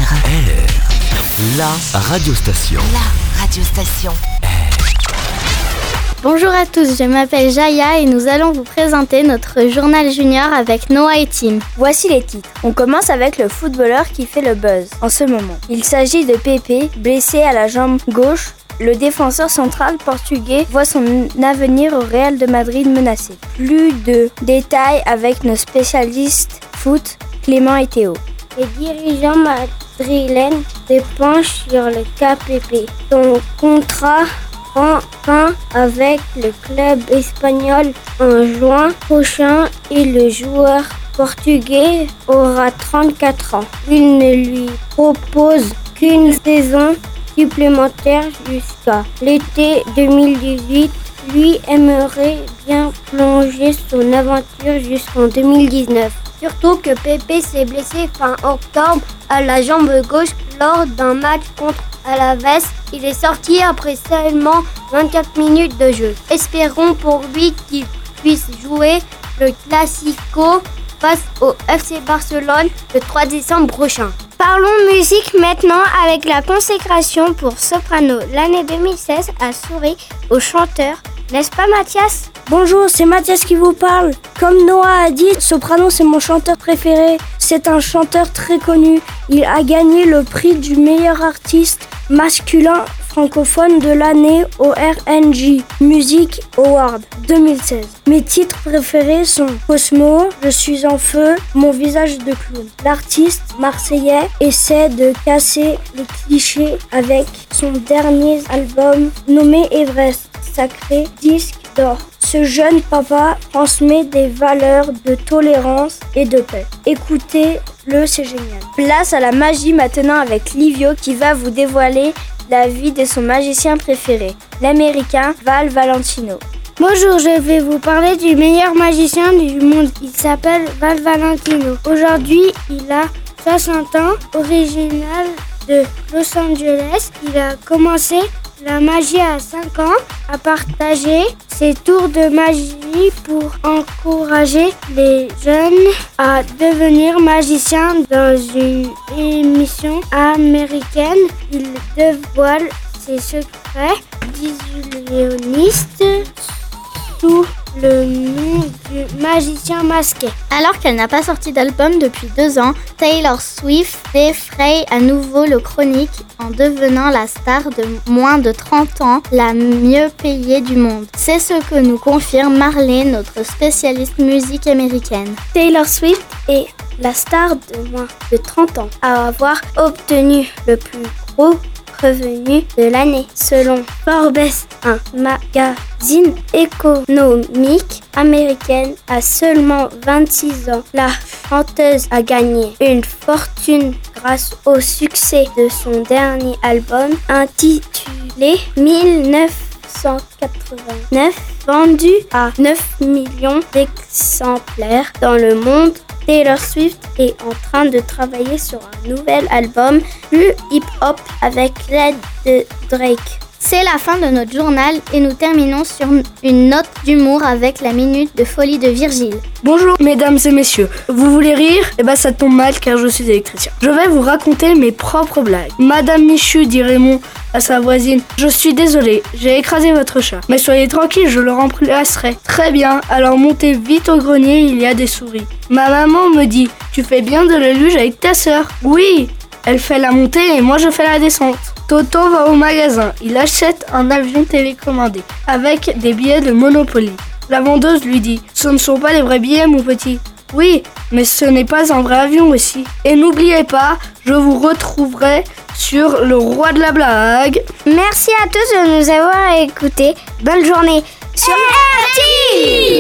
La radiostation. La radiostation. Bonjour à tous, je m'appelle Jaya et nous allons vous présenter notre journal junior avec Noah et Tim. Voici les titres. On commence avec le footballeur qui fait le buzz en ce moment. Il s'agit de Pepe, blessé à la jambe gauche. Le défenseur central portugais voit son avenir au Real de Madrid menacé. Plus de détails avec nos spécialistes foot, Clément et Théo. Les dirigeants madrilènes se penchent sur le cas Pepe. Son contrat prend fin avec le club espagnol en juin prochain et le joueur portugais aura 34 ans. Il ne lui propose qu'une saison supplémentaire jusqu'à l'été 2018. Lui aimerait bien plonger son aventure jusqu'en 2019. Surtout que Pepe s'est blessé fin octobre à la jambe gauche lors d'un match contre Alaves. Il est sorti après seulement 24 minutes de jeu. Espérons pour lui qu'il puisse jouer le Classico face au FC Barcelone le 3 décembre prochain. Parlons musique maintenant avec la consécration pour soprano l'année 2016 à Souris au chanteur. N'est-ce pas Mathias ? Bonjour, c'est Mathias qui vous parle. Comme Noah a dit, Soprano c'est mon chanteur préféré. C'est un chanteur très connu. Il a gagné le prix du meilleur artiste masculin francophone de l'année au RNG Music Award 2016. Mes titres préférés sont Cosmo, Je suis en feu, Mon visage de clown. L'artiste marseillais essaie de casser les clichés avec son dernier album nommé Everest, sacré disque d'or. Ce jeune papa transmet des valeurs de tolérance et de paix. Écoutez-le, c'est génial. Place à la magie maintenant avec Livio qui va vous dévoiler la vie de son magicien préféré, l'américain Val Valentino. Bonjour, je vais vous parler du meilleur magicien du monde. Il s'appelle Val Valentino. Aujourd'hui, il a 60 ans, original de Los Angeles. Il a commencé la magie à 5 ans, à partager ses tours de magie pour encourager les jeunes à devenir magiciens dans une émission américaine. Il dévoile ses secrets d'illusionniste sous le nom du magicien masqué. Alors qu'elle n'a pas sorti d'album depuis 2 ans, Taylor Swift défraye à nouveau le chronique en devenant la star de moins de 30 ans, la mieux payée du monde. C'est ce que nous confirme Marley, notre spécialiste musique américaine. Taylor Swift est la star de moins de 30 ans à avoir obtenu le plus gros revenu de l'année. Selon Forbes, un magazine économique américaine, à seulement 26 ans, la chanteuse a gagné une fortune grâce au succès de son dernier album intitulé 1989, vendu à 9 millions d'exemplaires dans le monde. Taylor Swift est en train de travailler sur un nouvel album plus hip-hop avec l'aide de Drake. C'est la fin de notre journal et nous terminons sur une note d'humour avec la minute de folie de Virgile. Bonjour mesdames et messieurs, vous voulez rire ? Eh ben ça tombe mal car je suis électricien. Je vais vous raconter mes propres blagues. Madame Michu, dit Raymond à sa voisine, je suis désolé, j'ai écrasé votre chat. Mais soyez tranquille, je le remplacerai. Très bien, alors montez vite au grenier, il y a des souris. Ma maman me dit, tu fais bien de la luge avec ta sœur. Oui, elle fait la montée et moi je fais la descente. Toto va au magasin, il achète un avion télécommandé avec des billets de Monopoly. La vendeuse lui dit, ce ne sont pas les vrais billets mon petit. Oui, mais ce n'est pas un vrai avion aussi. Et n'oubliez pas, je vous retrouverai sur le roi de la blague. Merci à tous de nous avoir écoutés. Bonne journée sur RT.